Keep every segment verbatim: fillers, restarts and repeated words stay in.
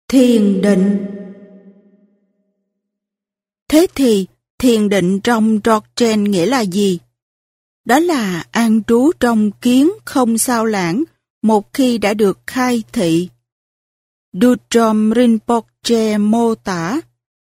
Thiền định. Thế thì thiền định trong Dzogchen nghĩa là gì? Đó là an trú trong kiến không sao lãng một khi đã được khai thị. Dudjom Rinpoche mô tả: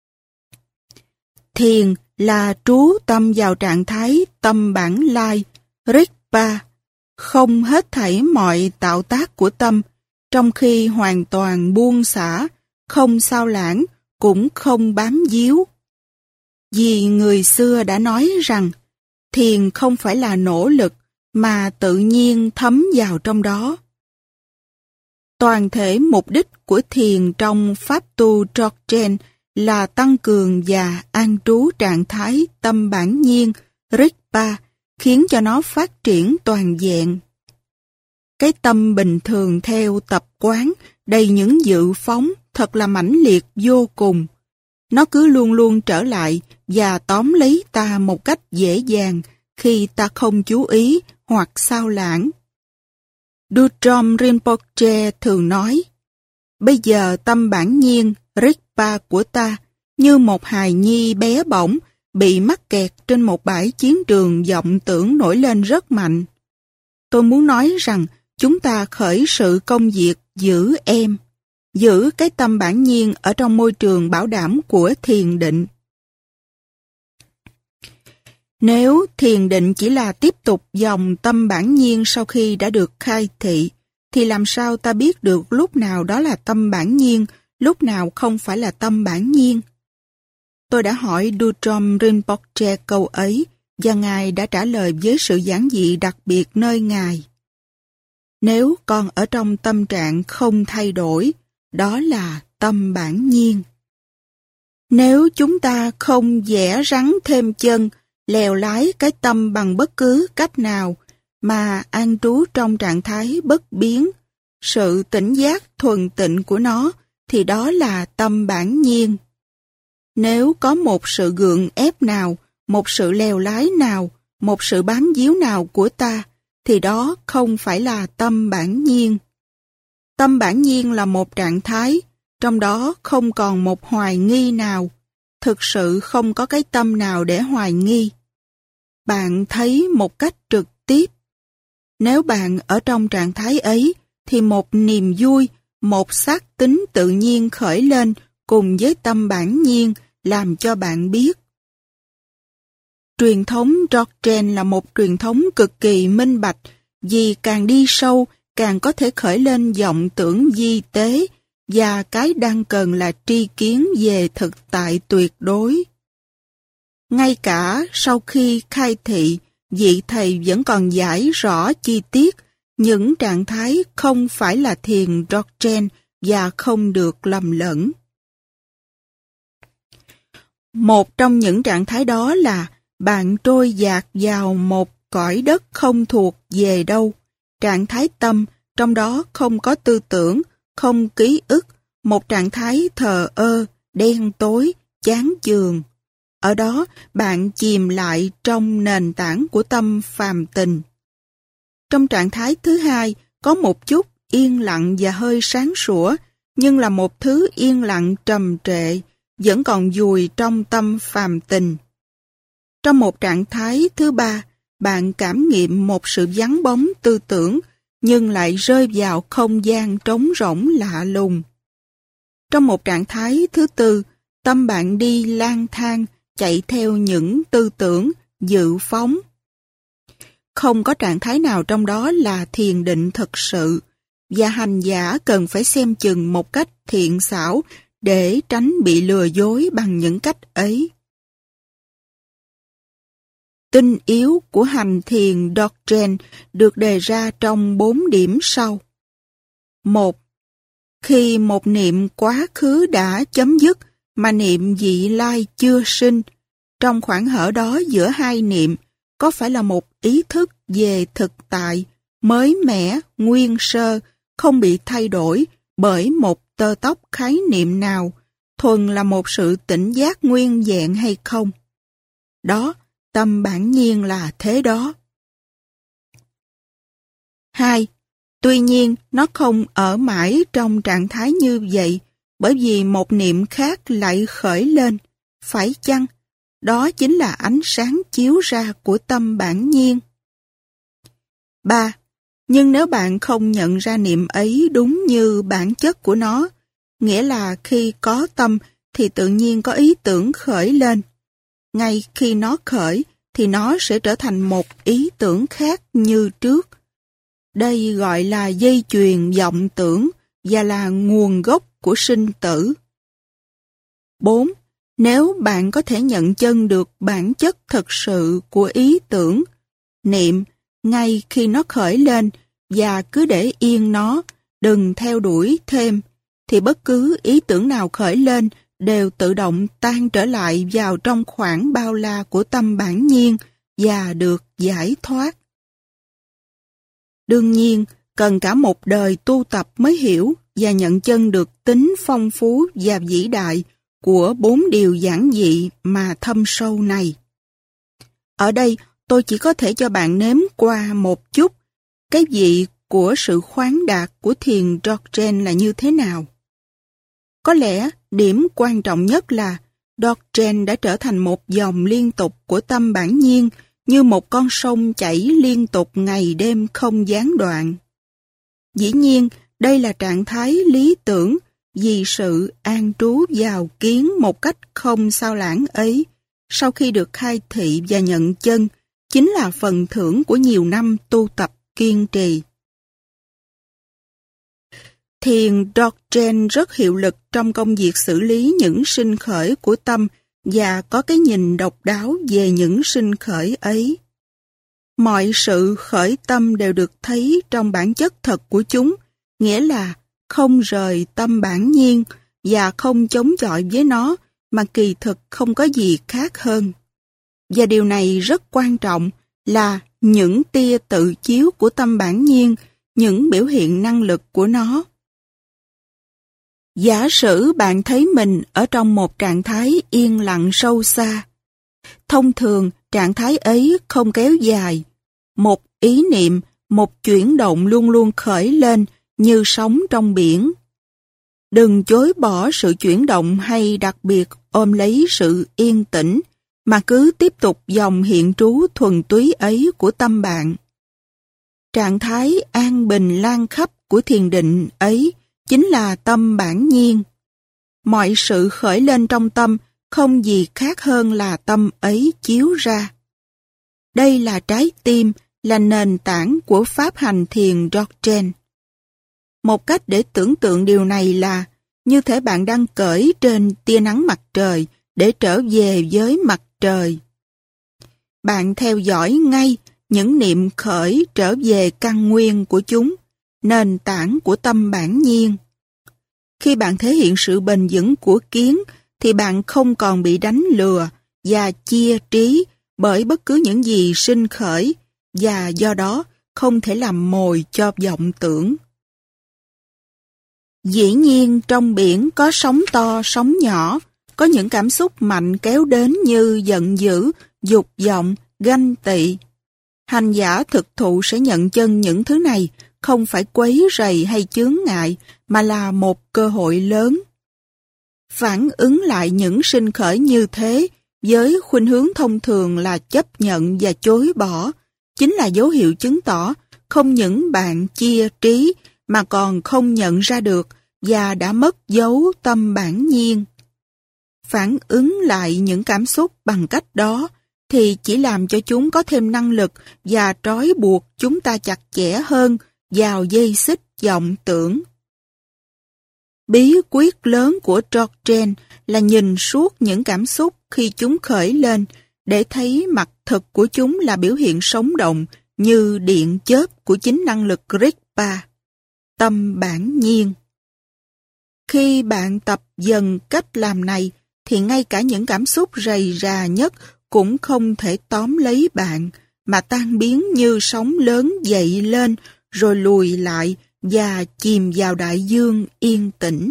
thiền là trú tâm vào trạng thái tâm bản lai, Rigpa, không hết thảy mọi tạo tác của tâm, trong khi hoàn toàn buông xả, không sao lãng, cũng không bám víu. Vì người xưa đã nói rằng, thiền không phải là nỗ lực, mà tự nhiên thấm vào trong đó. Toàn thể mục đích của thiền trong pháp tu Dzogchen là tăng cường và an trú trạng thái tâm bản nhiên, Rigpa, khiến cho nó phát triển toàn vẹn. Cái tâm bình thường theo tập quán, đầy những dự phóng, thật là mãnh liệt vô cùng. Nó cứ luôn luôn trở lại và tóm lấy ta một cách dễ dàng khi ta không chú ý hoặc sao lãng. Dudjom Rinpoche thường nói, bây giờ tâm bản nhiên, Rigpa của ta, như một hài nhi bé bỏng, bị mắc kẹt trên một bãi chiến trường vọng tưởng nổi lên rất mạnh. Tôi muốn nói rằng, chúng ta khởi sự công việc giữ em, giữ cái tâm bản nhiên ở trong môi trường bảo đảm của thiền định. Nếu thiền định chỉ là tiếp tục dòng tâm bản nhiên sau khi đã được khai thị, thì làm sao ta biết được lúc nào đó là tâm bản nhiên, lúc nào không phải là tâm bản nhiên? Tôi đã hỏi Dudjom Rinpoche câu ấy, và Ngài đã trả lời với sự giản dị đặc biệt nơi Ngài. Nếu còn ở trong tâm trạng không thay đổi, đó là tâm bản nhiên. Nếu chúng ta không vẽ rắn thêm chân, lèo lái cái tâm bằng bất cứ cách nào, mà an trú trong trạng thái bất biến, sự tỉnh giác thuần tịnh của nó, thì đó là tâm bản nhiên. Nếu có một sự gượng ép nào, một sự lèo lái nào, một sự bám víu nào của ta, thì đó không phải là tâm bản nhiên. Tâm bản nhiên là một trạng thái, trong đó không còn một hoài nghi nào, thực sự không có cái tâm nào để hoài nghi. Bạn thấy một cách trực tiếp. Nếu bạn ở trong trạng thái ấy, thì một niềm vui, một xác tính tự nhiên khởi lên cùng với tâm bản nhiên làm cho bạn biết. Truyền thống Dzogchen là một truyền thống cực kỳ minh bạch, vì càng đi sâu, càng có thể khởi lên vọng tưởng vi tế, và cái đang cần là tri kiến về thực tại tuyệt đối. Ngay cả sau khi khai thị, vị thầy vẫn còn giải rõ chi tiết những trạng thái không phải là thiền Dzogchen và không được lầm lẫn. Một trong những trạng thái đó là bạn trôi dạt vào một cõi đất không thuộc về đâu. Trạng thái tâm, trong đó không có tư tưởng, không ký ức, một trạng thái thờ ơ, đen tối, chán chường. Ở đó, bạn chìm lại trong nền tảng của tâm phàm tình. Trong trạng thái thứ hai, có một chút yên lặng và hơi sáng sủa, nhưng là một thứ yên lặng trầm trệ, vẫn còn vùi trong tâm phàm tình. Trong một trạng thái thứ ba, bạn cảm nghiệm một sự vắng bóng tư tưởng, nhưng lại rơi vào không gian trống rỗng lạ lùng. Trong một trạng thái thứ tư, tâm bạn đi lang thang, chạy theo những tư tưởng, dự phóng. Không có trạng thái nào trong đó là thiền định thực sự, và hành giả cần phải xem chừng một cách thiện xảo để tránh bị lừa dối bằng những cách ấy. Tinh yếu của hành thiền Dzogchen được đề ra trong bốn điểm sau. Một. Khi một niệm quá khứ đã chấm dứt, mà niệm vị lai chưa sinh, trong khoảng hở đó giữa hai niệm, có phải là một ý thức về thực tại, mới mẻ, nguyên sơ, không bị thay đổi bởi một tơ tóc khái niệm nào, thuần là một sự tỉnh giác nguyên vẹn hay không? Đó, tâm bản nhiên là thế đó. Hai. Tuy nhiên, nó không ở mãi trong trạng thái như vậy, bởi vì một niệm khác lại khởi lên. Phải chăng? Đó chính là ánh sáng chiếu ra của tâm bản nhiên. ba. Nhưng nếu bạn không nhận ra niệm ấy đúng như bản chất của nó, nghĩa là khi có tâm thì tự nhiên có ý tưởng khởi lên. Ngay khi nó khởi thì nó sẽ trở thành một ý tưởng khác như trước. Đây gọi là dây chuyền vọng tưởng và là nguồn gốc của sinh tử. bốn. Nếu bạn có thể nhận chân được bản chất thật sự của ý tưởng, niệm, ngay khi nó khởi lên và cứ để yên nó, đừng theo đuổi thêm, thì bất cứ ý tưởng nào khởi lên đều tự động tan trở lại vào trong khoảng bao la của tâm bản nhiên và được giải thoát. Đương nhiên, cần cả một đời tu tập mới hiểu và nhận chân được tính phong phú và vĩ đại của bốn điều giản dị mà thâm sâu này. Ở đây, tôi chỉ có thể cho bạn nếm qua một chút cái vị của sự khoáng đạt của thiền Dzogchen là như thế nào. Có lẽ điểm quan trọng nhất là Dzogchen đã trở thành một dòng liên tục của tâm bản nhiên như một con sông chảy liên tục ngày đêm không gián đoạn. Dĩ nhiên, đây là trạng thái lý tưởng vì sự an trú vào kiến một cách không sao lãng ấy, sau khi được khai thị và nhận chân, chính là phần thưởng của nhiều năm tu tập kiên trì. Thiền Dzogchen rất hiệu lực trong công việc xử lý những sinh khởi của tâm và có cái nhìn độc đáo về những sinh khởi ấy. Mọi sự khởi tâm đều được thấy trong bản chất thật của chúng, nghĩa là không rời tâm bản nhiên và không chống chọi với nó, mà kỳ thực không có gì khác hơn. Và điều này rất quan trọng là những tia tự chiếu của tâm bản nhiên, những biểu hiện năng lực của nó. Giả sử bạn thấy mình ở trong một trạng thái yên lặng sâu xa. Thông thường, trạng thái ấy không kéo dài. Một ý niệm, một chuyển động luôn luôn khởi lên như sóng trong biển. Đừng chối bỏ sự chuyển động hay đặc biệt ôm lấy sự yên tĩnh, mà cứ tiếp tục dòng hiện trú thuần túy ấy của tâm bạn. Trạng thái an bình lan khắp của thiền định ấy chính là tâm bản nhiên. Mọi sự khởi lên trong tâm không gì khác hơn là tâm ấy chiếu ra. Đây là trái tim, là nền tảng của pháp hành thiền Dzogchen. Một cách để tưởng tượng điều này là như thể bạn đang cởi trên tia nắng mặt trời để trở về với mặt trời. Bạn theo dõi ngay những niệm khởi trở về căn nguyên của chúng, nền tảng của tâm bản nhiên. Khi bạn thể hiện sự bền vững của kiến, thì bạn không còn bị đánh lừa và chia trí bởi bất cứ những gì sinh khởi, và do đó không thể làm mồi cho vọng tưởng. Dĩ nhiên trong biển có sóng to, sóng nhỏ, có những cảm xúc mạnh kéo đến như giận dữ, dục vọng, ganh tị. Hành giả thực thụ sẽ nhận chân những thứ này không phải quấy rầy hay chướng ngại, mà là một cơ hội lớn. Phản ứng lại những sinh khởi như thế, với khuynh hướng thông thường là chấp nhận và chối bỏ, chính là dấu hiệu chứng tỏ không những bạn chia trí mà còn không nhận ra được và đã mất dấu tâm bản nhiên. Phản ứng lại những cảm xúc bằng cách đó thì chỉ làm cho chúng có thêm năng lực và trói buộc chúng ta chặt chẽ hơn vào dây xích vọng tưởng. Bí quyết lớn của Dzogchen là nhìn suốt những cảm xúc khi chúng khởi lên để thấy mặt thực của chúng là biểu hiện sống động như điện chớp của chính năng lực Rigpa, tâm bản nhiên. Khi bạn tập dần cách làm này thì ngay cả những cảm xúc rầy rà nhất cũng không thể tóm lấy bạn mà tan biến như sóng lớn dậy lên rồi lùi lại và chìm vào đại dương yên tĩnh.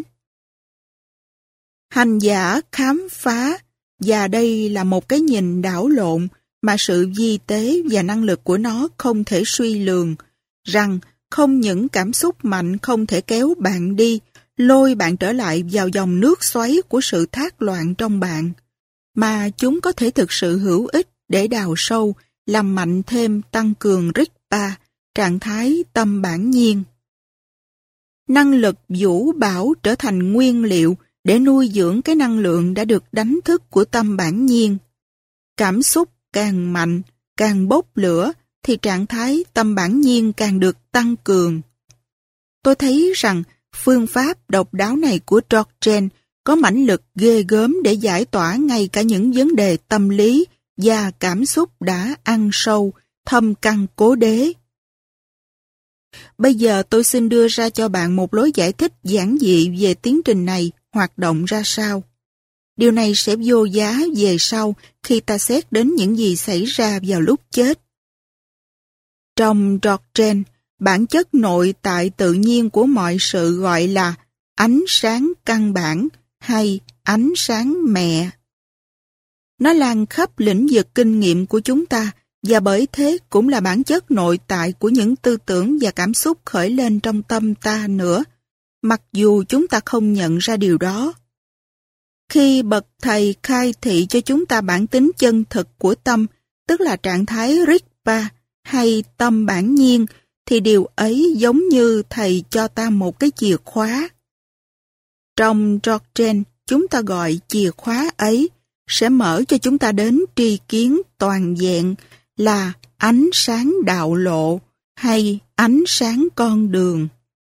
Hành giả khám phá, và đây là một cái nhìn đảo lộn mà sự vi tế và năng lực của nó không thể suy lường, rằng không những cảm xúc mạnh không thể kéo bạn đi, lôi bạn trở lại vào dòng nước xoáy của sự thác loạn trong bạn, mà chúng có thể thực sự hữu ích để đào sâu, làm mạnh thêm, tăng cường Rigpa, trạng thái tâm bản nhiên. Năng lực vũ bảo trở thành nguyên liệu để nuôi dưỡng cái năng lượng đã được đánh thức của tâm bản nhiên. Cảm xúc càng mạnh, càng bốc lửa, thì trạng thái tâm bản nhiên càng được tăng cường. Tôi thấy rằng phương pháp độc đáo này của Dorjen có mãnh lực ghê gớm để giải tỏa ngay cả những vấn đề tâm lý và cảm xúc đã ăn sâu, thâm căn cố đế. Bây giờ tôi xin đưa ra cho bạn một lối giải thích giản dị về tiến trình này hoạt động ra sao. Điều này sẽ vô giá về sau khi ta xét đến những gì xảy ra vào lúc chết. Trong Dorjen, bản chất nội tại tự nhiên của mọi sự gọi là ánh sáng căn bản hay ánh sáng mẹ. Nó lan khắp lĩnh vực kinh nghiệm của chúng ta và bởi thế cũng là bản chất nội tại của những tư tưởng và cảm xúc khởi lên trong tâm ta nữa, mặc dù chúng ta không nhận ra điều đó. Khi bậc thầy khai thị cho chúng ta bản tính chân thực của tâm, tức là trạng thái Rigpa hay tâm bản nhiên, thì điều ấy giống như thầy cho ta một cái chìa khóa. Trong Dorjen, chúng ta gọi chìa khóa ấy sẽ mở cho chúng ta đến tri kiến toàn vẹn là ánh sáng đạo lộ hay ánh sáng con đường.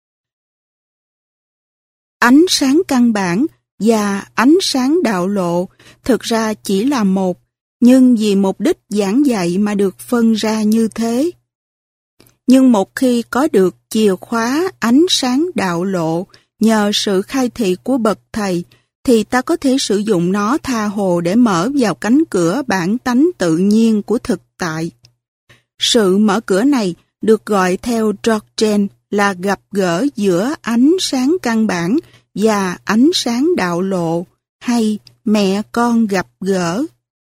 Ánh sáng căn bản và ánh sáng đạo lộ thực ra chỉ là một, nhưng vì mục đích giảng dạy mà được phân ra như thế. Nhưng một khi có được chìa khóa ánh sáng đạo lộ nhờ sự khai thị của bậc thầy, thì ta có thể sử dụng nó tha hồ để mở vào cánh cửa bản tánh tự nhiên của thực tại. Sự mở cửa này được gọi theo Dorjen là gặp gỡ giữa ánh sáng căn bản và ánh sáng đạo lộ, hay mẹ con gặp gỡ.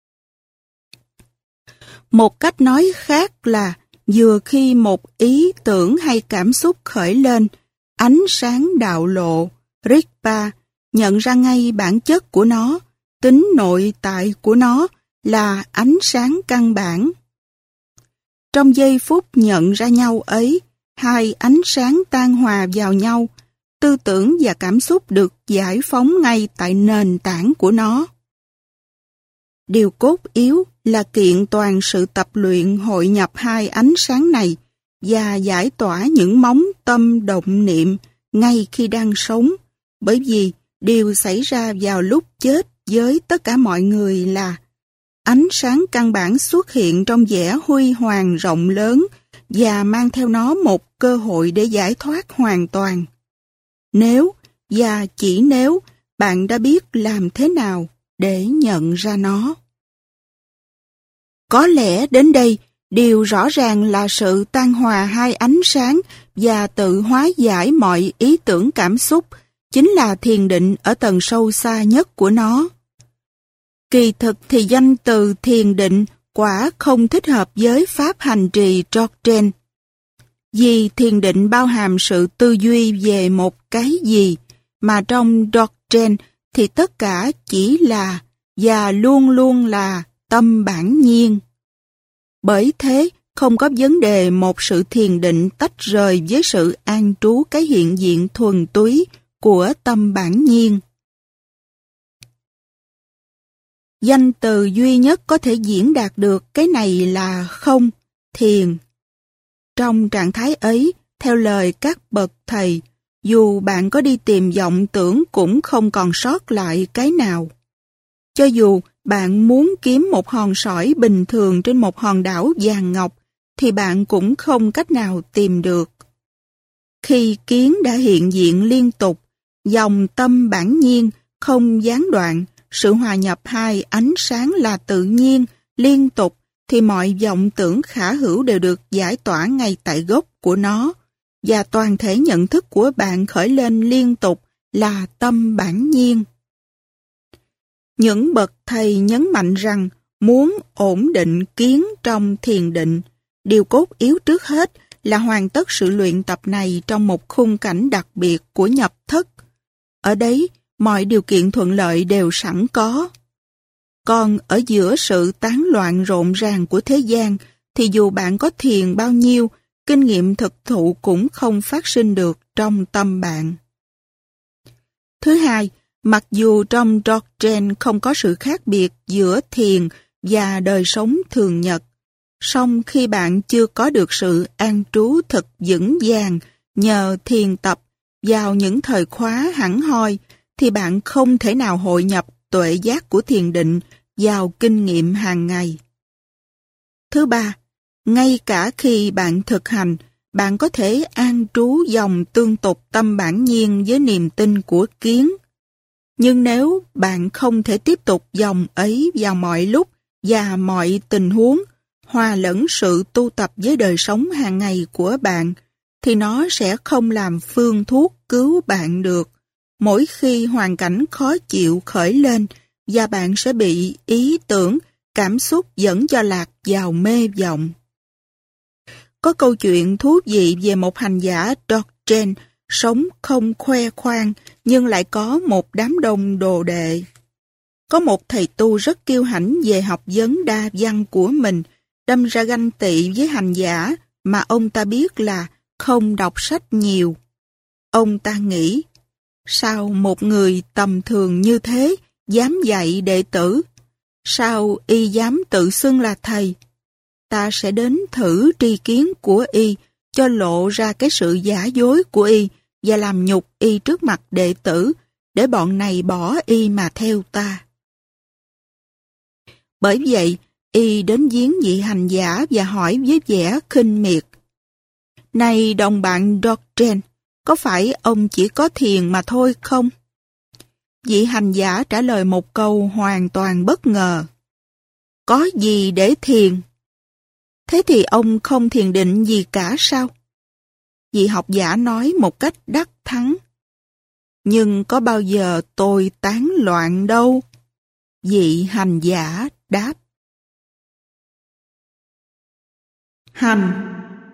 Một cách nói khác là vừa khi một ý tưởng hay cảm xúc khởi lên, ánh sáng đạo lộ, Rigpa, nhận ra ngay bản chất của nó, tính nội tại của nó là ánh sáng căn bản. Trong giây phút nhận ra nhau ấy, hai ánh sáng tan hòa vào nhau, tư tưởng và cảm xúc được giải phóng ngay tại nền tảng của nó. Điều cốt yếu là kiện toàn sự tập luyện hội nhập hai ánh sáng này và giải tỏa những móng tâm động niệm ngay khi đang sống, bởi vì điều xảy ra vào lúc chết với tất cả mọi người là ánh sáng căn bản xuất hiện trong vẻ huy hoàng rộng lớn và mang theo nó một cơ hội để giải thoát hoàn toàn. Nếu, và chỉ nếu, bạn đã biết làm thế nào để nhận ra nó. Có lẽ đến đây, điều rõ ràng là sự tan hòa hai ánh sáng và tự hóa giải mọi ý tưởng cảm xúc chính là thiền định ở tầng sâu xa nhất của nó. Kỳ thực thì danh từ thiền định quả không thích hợp với pháp hành trì Dorjen. Vì thiền định bao hàm sự tư duy về một cái gì, mà trong Dorjen thì tất cả chỉ là và luôn luôn là tâm bản nhiên. Bởi thế, không có vấn đề một sự thiền định tách rời với sự an trú cái hiện diện thuần túy của tâm bản nhiên. Danh từ duy nhất có thể diễn đạt được cái này là không, thiền. Trong trạng thái ấy, theo lời các bậc thầy, dù bạn có đi tìm vọng tưởng cũng không còn sót lại cái nào. Cho dù bạn muốn kiếm một hòn sỏi bình thường trên một hòn đảo vàng ngọc, thì bạn cũng không cách nào tìm được. Khi kiến đã hiện diện liên tục, dòng tâm bản nhiên không gián đoạn, sự hòa nhập hai ánh sáng là tự nhiên, liên tục, thì mọi vọng tưởng khả hữu đều được giải tỏa ngay tại gốc của nó, và toàn thể nhận thức của bạn khởi lên liên tục là tâm bản nhiên. Những bậc thầy nhấn mạnh rằng muốn ổn định kiến trong thiền định, điều cốt yếu trước hết là hoàn tất sự luyện tập này trong một khung cảnh đặc biệt của nhập thất, ở đấy mọi điều kiện thuận lợi đều sẵn có. Còn ở giữa sự tán loạn rộn ràng của thế gian, thì dù bạn có thiền bao nhiêu, kinh nghiệm thực thụ cũng không phát sinh được trong tâm bạn. Thứ hai, mặc dù trong doctrine không có sự khác biệt giữa thiền và đời sống thường nhật, song khi bạn chưa có được sự an trú thật vững vàng nhờ thiền tập vào những thời khóa hẳn hoi, thì bạn không thể nào hội nhập tuệ giác của thiền định vào kinh nghiệm hàng ngày. Thứ ba, ngay cả khi bạn thực hành, bạn có thể an trú dòng tương tục tâm bản nhiên với niềm tin của kiến. Nhưng nếu bạn không thể tiếp tục dòng ấy vào mọi lúc và mọi tình huống, hòa lẫn sự tu tập với đời sống hàng ngày của bạn, thì nó sẽ không làm phương thuốc cứu bạn được. Mỗi khi hoàn cảnh khó chịu khởi lên, và bạn sẽ bị ý tưởng, cảm xúc dẫn cho lạc vào mê vọng. Có câu chuyện thú vị về một hành giả doctrine sống không khoe khoang nhưng lại có một đám đông đồ đệ. Có một thầy tu rất kiêu hãnh về học vấn đa văn của mình, đâm ra ganh tị với hành giả mà ông ta biết là không đọc sách nhiều. Ông ta nghĩ, sao một người tầm thường như thế dám dạy đệ tử? Sao y dám tự xưng là thầy? Ta sẽ đến thử tri kiến của y, cho lộ ra cái sự giả dối của y và làm nhục y trước mặt đệ tử, để bọn này bỏ y mà theo ta. Bởi vậy, y đến viếng vị hành giả và hỏi với vẻ khinh miệt: Này đồng bạn doctrine, có phải ông chỉ có thiền mà thôi không? Vị hành giả trả lời một câu hoàn toàn bất ngờ: Có gì để thiền? Thế thì ông không thiền định gì cả sao? Vị học giả nói một cách đắc thắng: Nhưng có bao giờ tôi tán loạn đâu? Vị hành giả đáp. Hành.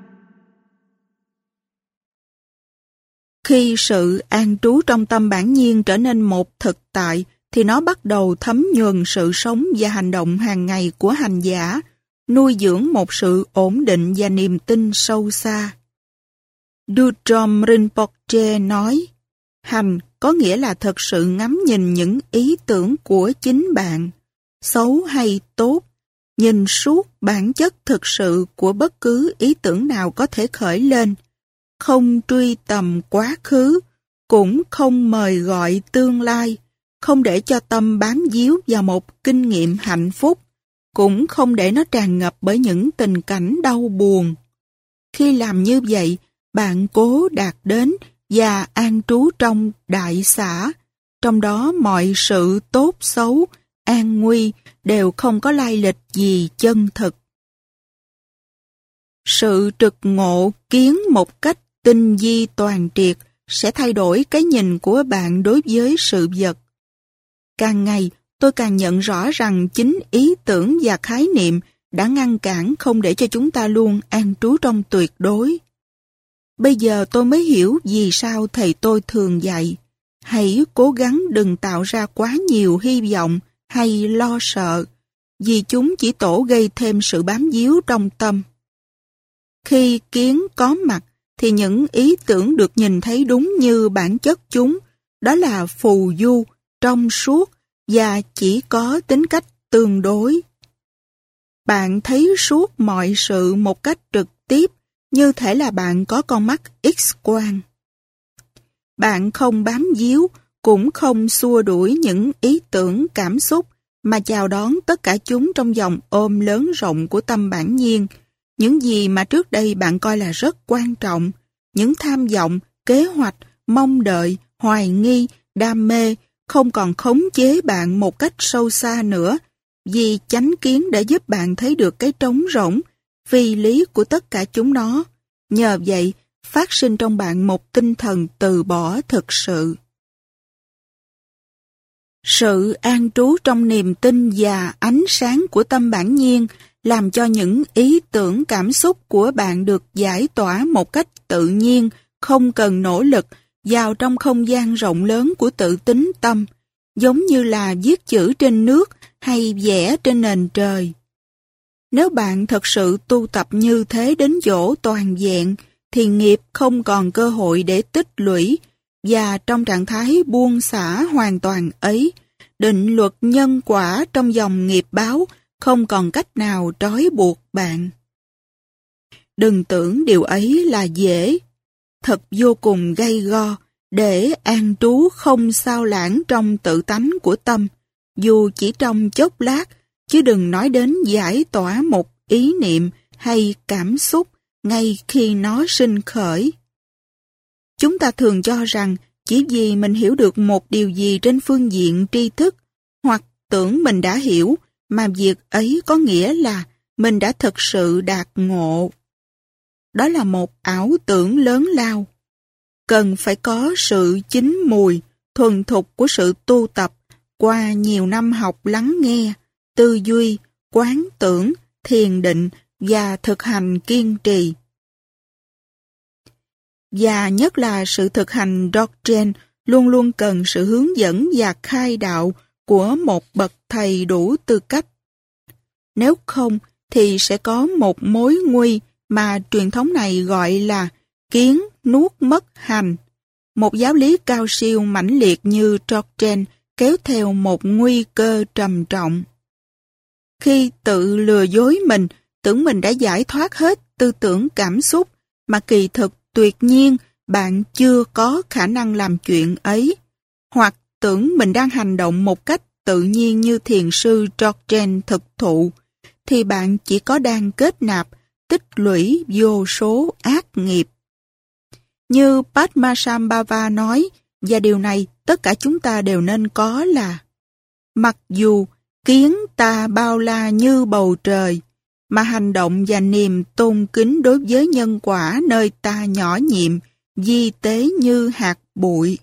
Khi sự an trú trong tâm bản nhiên trở nên một thực tại, thì nó bắt đầu thấm nhuần sự sống và hành động hàng ngày của hành giả, nuôi dưỡng một sự ổn định và niềm tin sâu xa. Dudrom Rinpoche nói, hành có nghĩa là thực sự ngắm nhìn những ý tưởng của chính bạn, xấu hay tốt, nhìn suốt bản chất thực sự của bất cứ ý tưởng nào có thể khởi lên, không truy tầm quá khứ, cũng không mời gọi tương lai, không để cho tâm bám víu vào một kinh nghiệm hạnh phúc, cũng không để nó tràn ngập bởi những tình cảnh đau buồn. Khi làm như vậy, bạn cố đạt đến và an trú trong đại xã, trong đó mọi sự tốt xấu, an nguy đều không có lai lịch gì chân thực. Sự trực ngộ kiến một cách tinh vi toàn triệt sẽ thay đổi cái nhìn của bạn đối với sự vật. Càng ngày, tôi càng nhận rõ rằng chính ý tưởng và khái niệm đã ngăn cản không để cho chúng ta luôn an trú trong tuyệt đối. Bây giờ tôi mới hiểu vì sao thầy tôi thường dạy, hãy cố gắng đừng tạo ra quá nhiều hy vọng hay lo sợ, vì chúng chỉ tổ gây thêm sự bám víu trong tâm. Khi kiến có mặt, thì những ý tưởng được nhìn thấy đúng như bản chất chúng, đó là phù du, trong suốt và chỉ có tính cách tương đối. Bạn thấy suốt mọi sự một cách trực tiếp, như thể là bạn có con mắt X-quang. Bạn không bám víu, cũng không xua đuổi những ý tưởng, cảm xúc, mà chào đón tất cả chúng trong vòng ôm lớn rộng của tâm bản nhiên. Những gì mà trước đây bạn coi là rất quan trọng, những tham vọng, kế hoạch, mong đợi, hoài nghi, đam mê, không còn khống chế bạn một cách sâu xa nữa, vì chánh kiến đã giúp bạn thấy được cái trống rỗng, phi lý của tất cả chúng nó. Nhờ vậy, phát sinh trong bạn một tinh thần từ bỏ thực sự. Sự an trú trong niềm tin và ánh sáng của tâm bản nhiên làm cho những ý tưởng cảm xúc của bạn được giải tỏa một cách tự nhiên, không cần nỗ lực vào trong không gian rộng lớn của tự tính tâm, giống như là viết chữ trên nước hay vẽ trên nền trời. Nếu bạn thật sự tu tập như thế đến chỗ toàn vẹn, thì nghiệp không còn cơ hội để tích lũy, và trong trạng thái buông xả hoàn toàn ấy, định luật nhân quả trong dòng nghiệp báo không còn cách nào trói buộc bạn. Đừng tưởng điều ấy là dễ, thật vô cùng gay go để an trú không sao lãng trong tự tánh của tâm, dù chỉ trong chốc lát, chứ đừng nói đến giải tỏa một ý niệm hay cảm xúc ngay khi nó sinh khởi. Chúng ta thường cho rằng chỉ vì mình hiểu được một điều gì trên phương diện tri thức, hoặc tưởng mình đã hiểu, mà việc ấy có nghĩa là mình đã thực sự đạt ngộ. Đó là một ảo tưởng lớn lao. Cần phải có sự chín mùi, thuần thục của sự tu tập qua nhiều năm học lắng nghe, tư duy, quán tưởng, thiền định và thực hành kiên trì. Và nhất là sự thực hành doctrine luôn luôn cần sự hướng dẫn và khai đạo của một bậc thầy đủ tư cách. Nếu không thì sẽ có một mối nguy mà truyền thống này gọi là kiến nuốt mất hành. Một giáo lý cao siêu mãnh liệt như doctrine kéo theo một nguy cơ trầm trọng. Khi tự lừa dối mình, tưởng mình đã giải thoát hết tư tưởng cảm xúc, mà kỳ thực tuyệt nhiên bạn chưa có khả năng làm chuyện ấy, hoặc tưởng mình đang hành động một cách tự nhiên như thiền sư Dorjen thực thụ, thì bạn chỉ có đang kết nạp, tích lũy vô số ác nghiệp. Như Padmasambhava nói, và điều này tất cả chúng ta đều nên có là: mặc dù kiến ta bao la như bầu trời, mà hành động và niềm tôn kính đối với nhân quả nơi ta nhỏ nhiệm, vi tế như hạt bụi.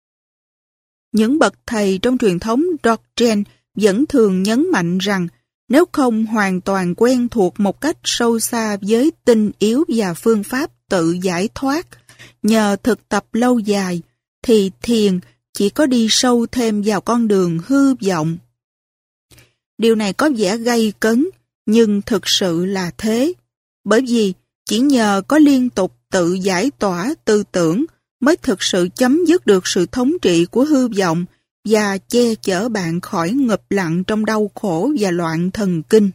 Những bậc thầy trong truyền thống Dorjen vẫn thường nhấn mạnh rằng nếu không hoàn toàn quen thuộc một cách sâu xa với tinh yếu và phương pháp tự giải thoát nhờ thực tập lâu dài, thì thiền chỉ có đi sâu thêm vào con đường hư vọng. Điều này có vẻ gay cấn, nhưng thực sự là thế. Bởi vì chỉ nhờ có liên tục tự giải tỏa tư tưởng mới thực sự chấm dứt được sự thống trị của hư vọng và che chở bạn khỏi ngụp lặn trong đau khổ và loạn thần kinh.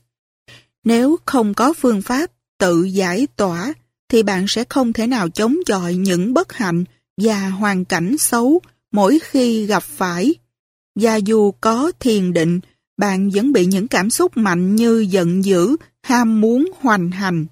Nếu không có phương pháp tự giải tỏa, thì bạn sẽ không thể nào chống chọi những bất hạnh và hoàn cảnh xấu mỗi khi gặp phải. Và dù có thiền định, bạn vẫn bị những cảm xúc mạnh như giận dữ, ham muốn hoành hành.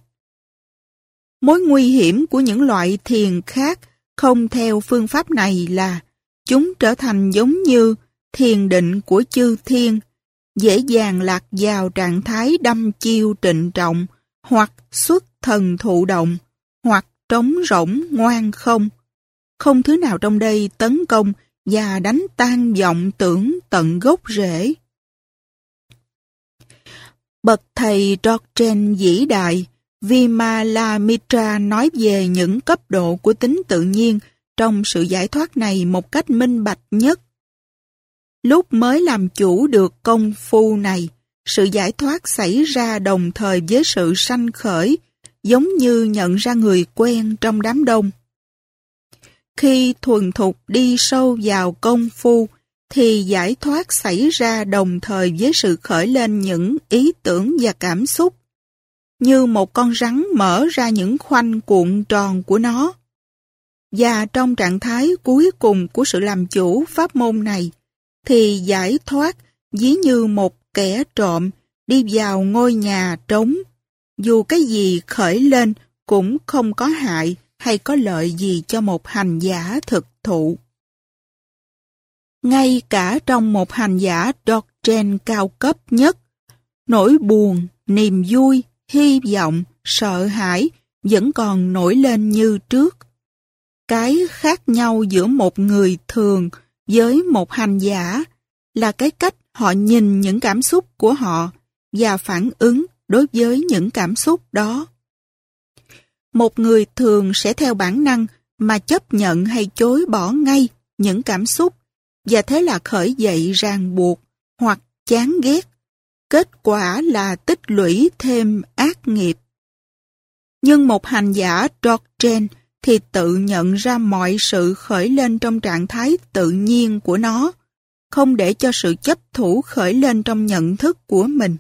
Mối nguy hiểm của những loại thiền khác không theo phương pháp này là chúng trở thành giống như thiền định của chư thiên, dễ dàng lạc vào trạng thái đăm chiêu trịnh trọng, hoặc xuất thần thụ động, hoặc trống rỗng ngoan không. Không thứ nào trong đây tấn công và đánh tan vọng tưởng tận gốc rễ. Bậc thầy Dorjen vĩ đại Vimalamitra nói về những cấp độ của tính tự nhiên trong sự giải thoát này một cách minh bạch nhất. Lúc mới làm chủ được công phu này, sự giải thoát xảy ra đồng thời với sự sanh khởi, giống như nhận ra người quen trong đám đông. Khi thuần thục đi sâu vào công phu, thì giải thoát xảy ra đồng thời với sự khởi lên những ý tưởng và cảm xúc, như một con rắn mở ra những khoanh cuộn tròn của nó. Và trong trạng thái cuối cùng của sự làm chủ pháp môn này, thì giải thoát ví như một kẻ trộm đi vào ngôi nhà trống. Dù cái gì khởi lên cũng không có hại hay có lợi gì cho một hành giả thực thụ. Ngay cả trong một hành giả Dorjen cao cấp nhất, nỗi buồn, niềm vui, hy vọng, sợ hãi vẫn còn nổi lên như trước. Cái khác nhau giữa một người thường với một hành giả là cái cách họ nhìn những cảm xúc của họ và phản ứng đối với những cảm xúc đó. Một người thường sẽ theo bản năng mà chấp nhận hay chối bỏ ngay những cảm xúc, và thế là khởi dậy ràng buộc hoặc chán ghét. Kết quả là tích lũy thêm ác nghiệp. Nhưng một hành giả Dorjen thì tự nhận ra mọi sự khởi lên trong trạng thái tự nhiên của nó, không để cho sự chấp thủ khởi lên trong nhận thức của mình.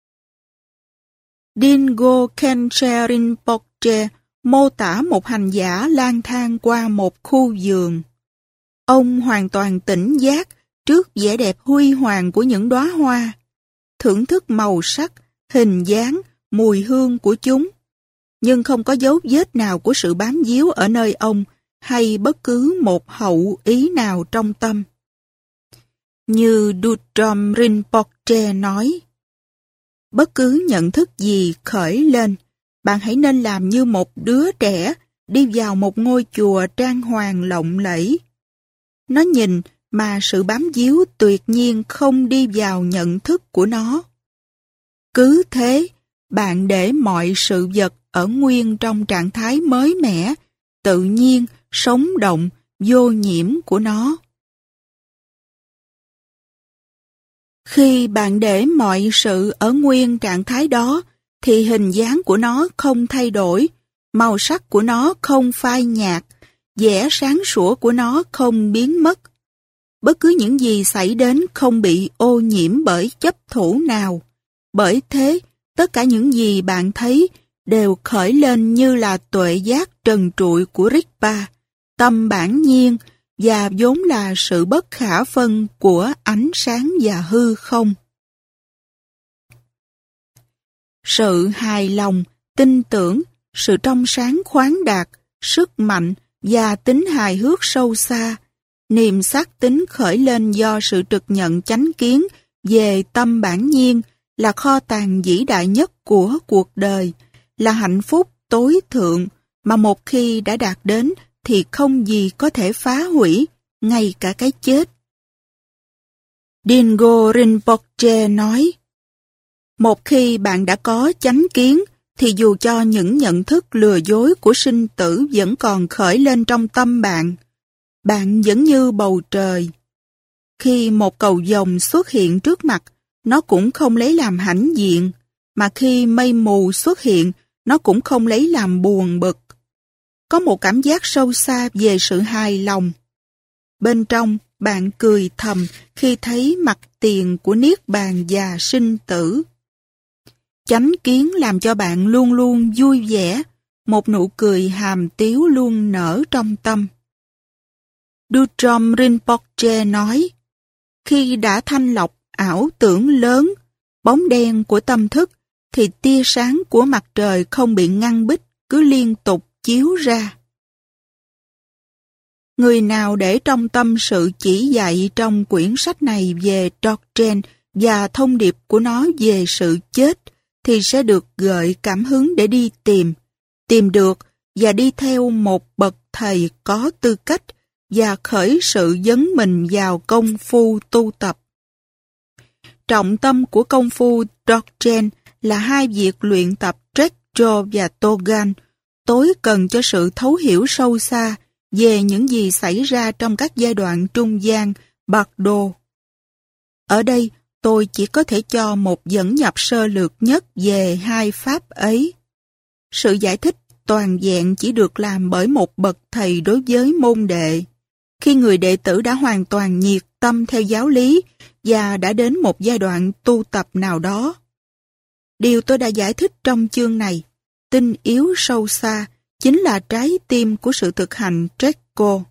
Dingo Khenche Rinpoche mô tả một hành giả lang thang qua một khu vườn. Ông hoàn toàn tỉnh giác trước vẻ đẹp huy hoàng của những đóa hoa, thưởng thức màu sắc, hình dáng, mùi hương của chúng, nhưng không có dấu vết nào của sự bám víu ở nơi ông hay bất cứ một hậu ý nào trong tâm. Như Dudrom Rinpoche nói, bất cứ nhận thức gì khởi lên, bạn hãy nên làm như một đứa trẻ đi vào một ngôi chùa trang hoàng lộng lẫy. Nó nhìn mà sự bám víu tuyệt nhiên không đi vào nhận thức của nó. Cứ thế, bạn để mọi sự vật ở nguyên trong trạng thái mới mẻ, tự nhiên, sống động, vô nhiễm của nó. Khi bạn để mọi sự ở nguyên trạng thái đó, thì hình dáng của nó không thay đổi, màu sắc của nó không phai nhạt, vẻ sáng sủa của nó không biến mất. Bất cứ những gì xảy đến không bị ô nhiễm bởi chấp thủ nào. Bởi thế, tất cả những gì bạn thấy đều khởi lên như là tuệ giác trần trụi của Rigpa, tâm bản nhiên và vốn là sự bất khả phân của ánh sáng và hư không. Sự hài lòng, tin tưởng, sự trong sáng khoáng đạt, sức mạnh và tính hài hước sâu xa, niềm xác tín khởi lên do sự trực nhận chánh kiến về tâm bản nhiên là kho tàng vĩ đại nhất của cuộc đời, là hạnh phúc tối thượng mà một khi đã đạt đến thì không gì có thể phá hủy, ngay cả cái chết. Dingo Rinpoche nói, một khi bạn đã có chánh kiến, thì dù cho những nhận thức lừa dối của sinh tử vẫn còn khởi lên trong tâm bạn, bạn vẫn như bầu trời. Khi một cầu vồng xuất hiện trước mặt, nó cũng không lấy làm hãnh diện, mà khi mây mù xuất hiện, nó cũng không lấy làm buồn bực. Có một cảm giác sâu xa về sự hài lòng. Bên trong, bạn cười thầm khi thấy mặt tiền của niết bàn và sinh tử. Chánh kiến làm cho bạn luôn luôn vui vẻ, một nụ cười hàm tiếu luôn nở trong tâm. Dudrom Rinpoche nói, khi đã thanh lọc ảo tưởng lớn, bóng đen của tâm thức, thì tia sáng của mặt trời không bị ngăn bích, cứ liên tục chiếu ra. Người nào để trong tâm sự chỉ dạy trong quyển sách này về Dorjen và thông điệp của nó về sự chết, thì sẽ được gợi cảm hứng để đi tìm, tìm được và đi theo một bậc thầy có tư cách và khởi sự dấn mình vào công phu tu tập. Trọng tâm của công phu Dorjen là hai việc luyện tập Trekcho và Togan, tối cần cho sự thấu hiểu sâu xa về những gì xảy ra trong các giai đoạn trung gian Bardo. Ở đây, tôi chỉ có thể cho một dẫn nhập sơ lược nhất về hai pháp ấy. Sự giải thích toàn vẹn chỉ được làm bởi một bậc thầy đối với môn đệ. Khi người đệ tử đã hoàn toàn nhiệt tâm theo giáo lý và đã đến một giai đoạn tu tập nào đó. Điều tôi đã giải thích trong chương này, tinh yếu sâu xa, chính là trái tim của sự thực hành Trekko.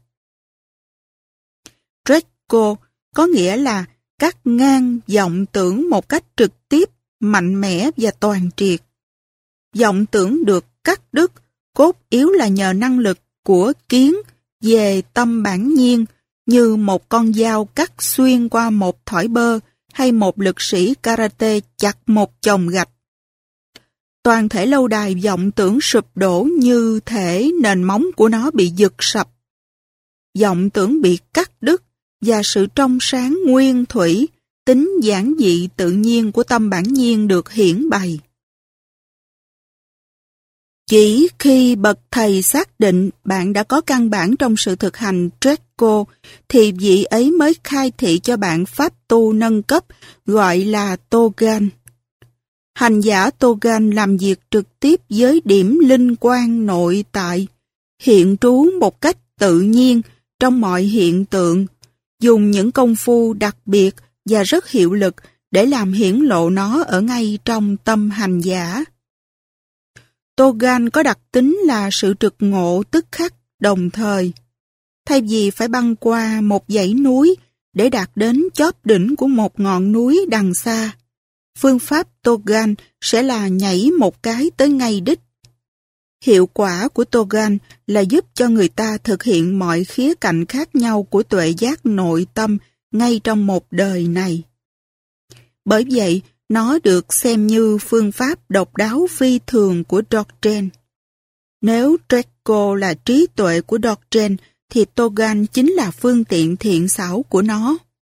Trekko có nghĩa là cắt ngang vọng tưởng một cách trực tiếp, mạnh mẽ và toàn triệt. Vọng tưởng được cắt đứt, cốt yếu là nhờ năng lực của kiến về tâm bản nhiên, như một con dao cắt xuyên qua một thỏi bơ hay một lực sĩ karate chặt một chồng gạch. Toàn thể lâu đài vọng tưởng sụp đổ như thể nền móng của nó bị giật sập. Vọng tưởng bị cắt đứt và sự trong sáng nguyên thủy, tính giản dị tự nhiên của tâm bản nhiên được hiển bày. Chỉ khi bậc thầy xác định bạn đã có căn bản trong sự thực hành Trekko, thì vị ấy mới khai thị cho bạn pháp tu nâng cấp gọi là Togan. Hành giả Togan làm việc trực tiếp với điểm linh quan nội tại, hiện trú một cách tự nhiên trong mọi hiện tượng, dùng những công phu đặc biệt và rất hiệu lực để làm hiển lộ nó ở ngay trong tâm hành giả. Togan có đặc tính là sự trực ngộ tức khắc đồng thời. Thay vì phải băng qua một dãy núi để đạt đến chóp đỉnh của một ngọn núi đằng xa, phương pháp Togan sẽ là nhảy một cái tới ngay đích. Hiệu quả của Togan là giúp cho người ta thực hiện mọi khía cạnh khác nhau của tuệ giác nội tâm ngay trong một đời này. Bởi vậy, nó được xem như phương pháp độc đáo phi thường của Dorjen. Nếu Trekko là trí tuệ của Dorjen, thì Togan chính là phương tiện thiện xảo của nó.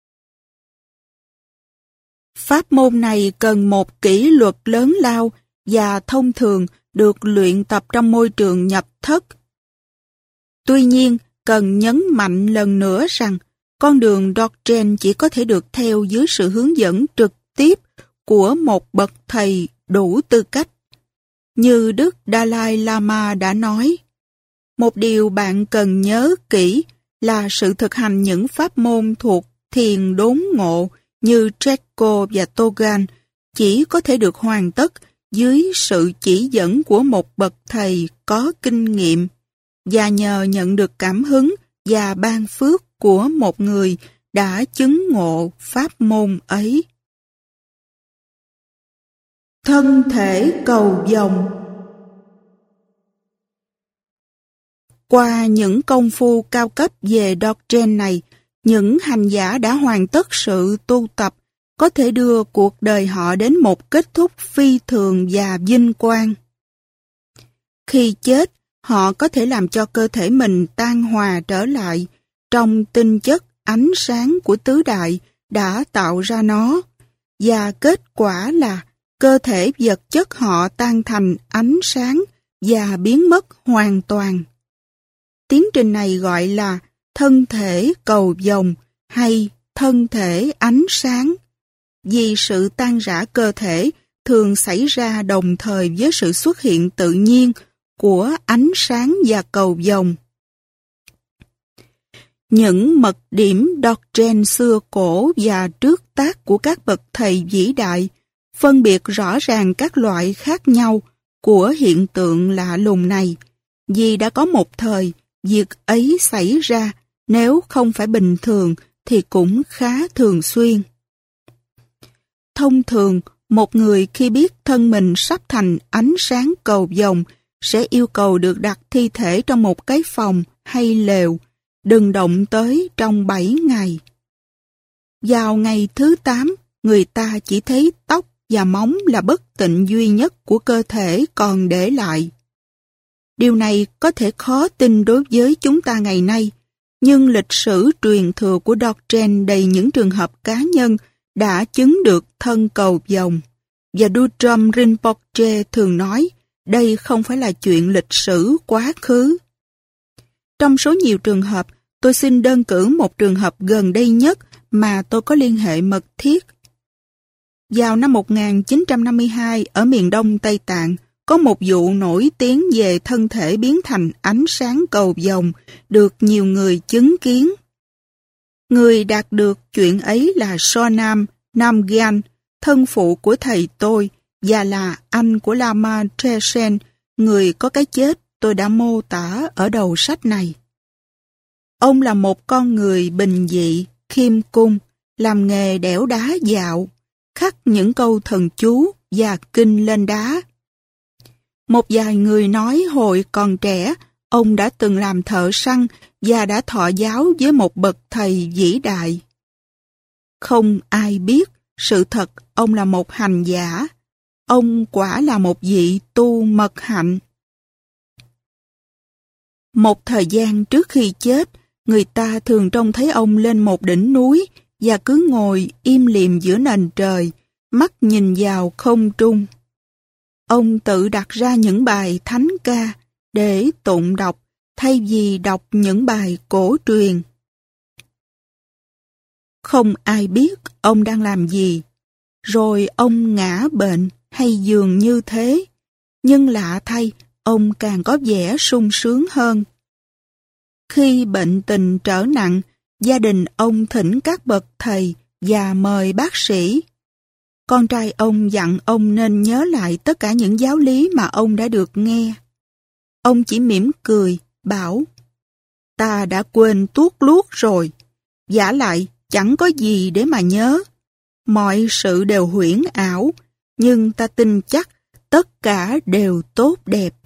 Pháp môn này cần một kỷ luật lớn lao và thông thường được luyện tập trong môi trường nhập thất. Tuy nhiên, cần nhấn mạnh lần nữa rằng con đường Dorjen chỉ có thể được theo dưới sự hướng dẫn trực tiếp của một bậc thầy đủ tư cách. Như Đức Dalai Lama đã nói, một điều bạn cần nhớ kỹ là sự thực hành những pháp môn thuộc thiền đốn ngộ như Trekko và Togan chỉ có thể được hoàn tất dưới sự chỉ dẫn của một bậc thầy có kinh nghiệm và nhờ nhận được cảm hứng và ban phước của một người đã chứng ngộ pháp môn ấy. Thân thể cầu vồng. Qua những công phu cao cấp về Dorjen này, những hành giả đã hoàn tất sự tu tập có thể đưa cuộc đời họ đến một kết thúc phi thường và vinh quang. Khi chết, họ có thể làm cho cơ thể mình tan hòa trở lại trong tinh chất ánh sáng của tứ đại đã tạo ra nó, và kết quả là cơ thể vật chất họ tan thành ánh sáng và biến mất hoàn toàn. Tiến trình này gọi là thân thể cầu vồng hay thân thể ánh sáng, vì sự tan rã cơ thể thường xảy ra đồng thời với sự xuất hiện tự nhiên của ánh sáng và cầu vồng. Những mật điểm Dorjen xưa cổ và trước tác của các bậc thầy vĩ đại phân biệt rõ ràng các loại khác nhau của hiện tượng lạ lùng này, vì đã có một thời việc ấy xảy ra, nếu không phải bình thường thì cũng khá thường xuyên. Thông thường, một người khi biết thân mình sắp thành ánh sáng cầu vồng sẽ yêu cầu được đặt thi thể trong một cái phòng hay lều, đừng động tới trong bảy ngày. Vào ngày thứ tám, người ta chỉ thấy tóc và móng là bất tịnh duy nhất của cơ thể còn để lại. Điều này có thể khó tin đối với chúng ta ngày nay, nhưng lịch sử truyền thừa của Dorjen đầy những trường hợp cá nhân đã chứng được thân cầu vồng, và Dudjom Rinpoche thường nói đây không phải là chuyện lịch sử quá khứ. Trong số nhiều trường hợp, tôi xin đơn cử một trường hợp gần đây nhất mà tôi có liên hệ mật thiết. Vào năm một nghìn chín trăm năm mươi hai, ở miền đông Tây Tạng, có một vụ nổi tiếng về thân thể biến thành ánh sáng cầu vồng được nhiều người chứng kiến. Người đạt được chuyện ấy là Sonam Namgyal, thân phụ của thầy tôi, và là anh của Lama Treshen, người có cái chết tôi đã mô tả ở đầu sách này. Ông là một con người bình dị, khiêm cung, làm nghề đẽo đá dạo, khắc những câu thần chú và kinh lên đá. Một vài người nói hồi còn trẻ, ông đã từng làm thợ săn và đã thọ giáo với một bậc thầy vĩ đại. Không ai biết, sự thật ông là một hành giả. Ông quả là một vị tu mật hạnh. Một thời gian trước khi chết, người ta thường trông thấy ông lên một đỉnh núi và cứ ngồi im lìm giữa nền trời, mắt nhìn vào không trung. Ông tự đặt ra những bài thánh ca để tụng đọc thay vì đọc những bài cổ truyền. Không ai biết ông đang làm gì. Rồi ông ngã bệnh hay dường như thế. Nhưng lạ thay, ông càng có vẻ sung sướng hơn. Khi bệnh tình trở nặng, gia đình ông thỉnh các bậc thầy và mời bác sĩ. Con trai ông dặn ông nên nhớ lại tất cả những giáo lý mà ông đã được nghe. Ông chỉ mỉm cười, bảo, ta đã quên tuốt luốt rồi, vả lại chẳng có gì để mà nhớ. Mọi sự đều huyễn ảo, nhưng ta tin chắc tất cả đều tốt đẹp.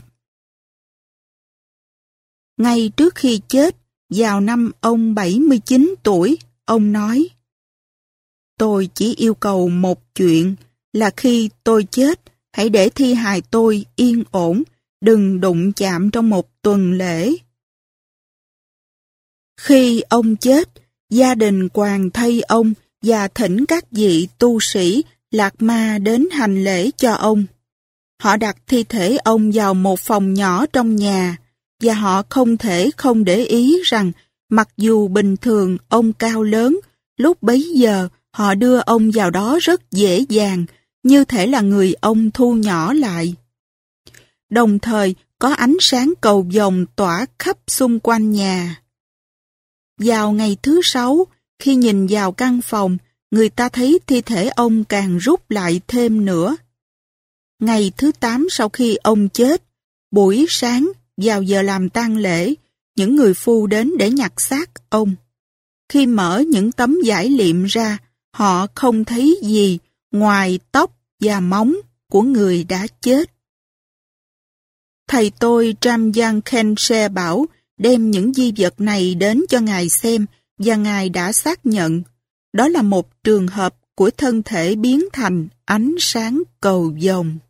Ngay trước khi chết, vào năm ông bảy mươi chín tuổi, ông nói, tôi chỉ yêu cầu một chuyện là khi tôi chết, hãy để thi hài tôi yên ổn, đừng đụng chạm trong một tuần lễ. Khi ông chết, gia đình quàng thây ông và thỉnh các vị tu sĩ Lạc Ma đến hành lễ cho ông. Họ đặt thi thể ông vào một phòng nhỏ trong nhà, và họ không thể không để ý rằng mặc dù bình thường ông cao lớn, lúc bấy giờ họ đưa ông vào đó rất dễ dàng, như thể là người ông thu nhỏ lại. Đồng thời có ánh sáng cầu vồng tỏa khắp xung quanh nhà. Vào ngày thứ sáu, khi nhìn vào căn phòng, người ta thấy thi thể ông càng rút lại thêm nữa. Ngày thứ tám sau khi ông chết, buổi sáng vào giờ làm tang lễ, những người phu đến để nhặt xác ông. Khi mở những tấm vải liệm ra, họ không thấy gì ngoài tóc và móng của người đã chết. Thầy tôi Tram Giang Khense bảo đem những di vật này đến cho Ngài xem, và Ngài đã xác nhận. Đó là một trường hợp của thân thể biến thành ánh sáng cầu vồng.